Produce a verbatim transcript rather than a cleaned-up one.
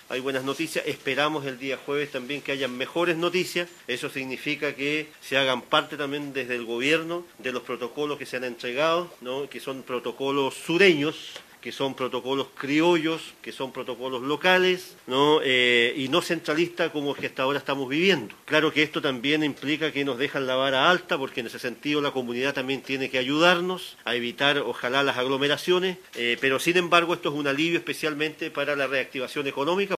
hay buenas noticias. Esperamos el día jueves también que haya mejores noticias. Eso significa que se hagan parte también desde el gobierno de los protocolos que se han entregado, ¿no? Que son protocolos sureños, que son protocolos criollos, que son protocolos locales, ¿no? Eh, y no centralistas como el que hasta ahora estamos viviendo. Claro que esto también implica que nos dejan la vara alta, porque en ese sentido la comunidad también tiene que ayudarnos a evitar, ojalá, las aglomeraciones, eh, pero sin embargo esto es un alivio especialmente para la reactivación económica.